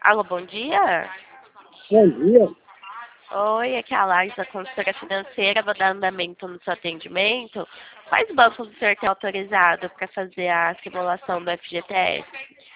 Alô, bom dia. Bom dia. Oi, aqui é a Laís da consultora financeira. Vou dar andamento no seu atendimento. Quais bancos o senhor tem autorizado para fazer a simulação do FGTS?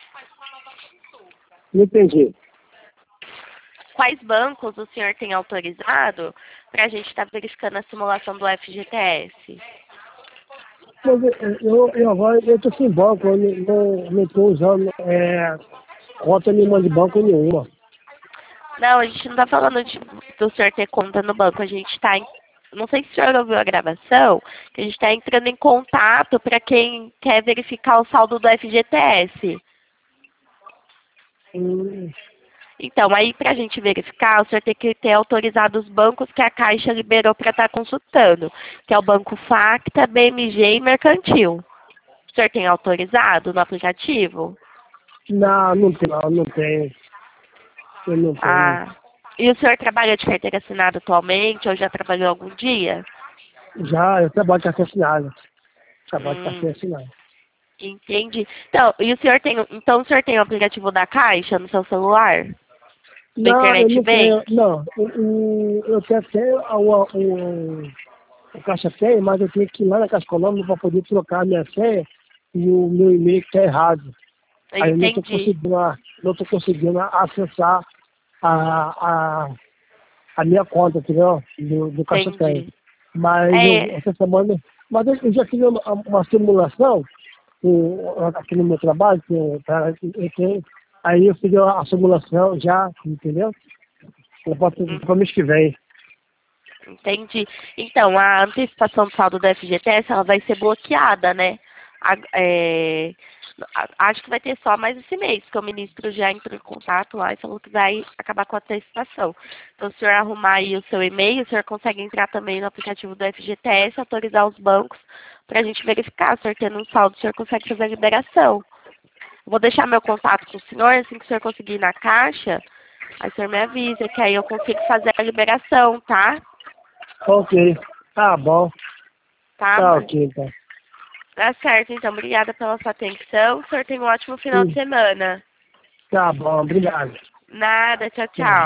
Não entendi. Quais bancos o senhor tem autorizado para a gente estar verificando a simulação do FGTS? Mas eu agora estou sem banco, eu não estou usando conta nenhuma de banco nenhuma. Não, a gente não está falando do senhor ter conta no banco. A gente está Não sei se o senhor ouviu a gravação, que a gente está entrando em contato para quem quer verificar o saldo do FGTS. Hum, Então, aí para a gente verificar, o senhor tem que ter autorizado os bancos que a Caixa liberou para estar consultando, que é o Banco Facta, BMG e Mercantil. O senhor tem autorizado no aplicativo? não tem, não tem. Eu não tenho. Ah, e o senhor trabalha de carteira assinada atualmente ou já trabalhou algum dia? Já, eu trabalho com carteira assinada. Trabalho com Hum, carteira assinada. entendi. Então, o senhor tem o aplicativo da Caixa no seu celular? Do Não, eu Internet não Bank? tenho, não. Eu tenho até o Caixa tem, mas eu tenho que ir lá na Caixa Econômica para poder trocar a minha senha e o meu e-mail que está errado. Aí eu Entendi. não tô conseguindo acessar a minha conta, entendeu? Do Caixa Tem. Entendi. Mas É, essa semana, mas eu já fiz uma simulação aqui no meu trabalho, aí eu fiz a simulação já, entendeu? Eu posso para mês que vem. entendi. Então, a antecipação do saldo do FGTS, ela vai ser bloqueada, né? Acho que vai ter só mais esse mês, porque o ministro já entrou em contato lá e falou que vai acabar com a antecipação. Então, se o senhor arrumar aí o seu e-mail, o senhor consegue entrar também no aplicativo do FGTS, autorizar os bancos para a gente verificar. Se o senhor tendo um saldo, o senhor consegue fazer a liberação. Vou deixar meu contato com o senhor, assim que o senhor conseguir ir na caixa, aí o senhor me avisa, que aí eu consigo fazer a liberação, tá? Ok, tá bom, Tá, tá mãe? ok, então. Tá certo, então. Obrigada pela sua atenção. O senhor tem um ótimo final de Sim, semana. tá bom, obrigado. Nada, tchau, Tchau. tchau.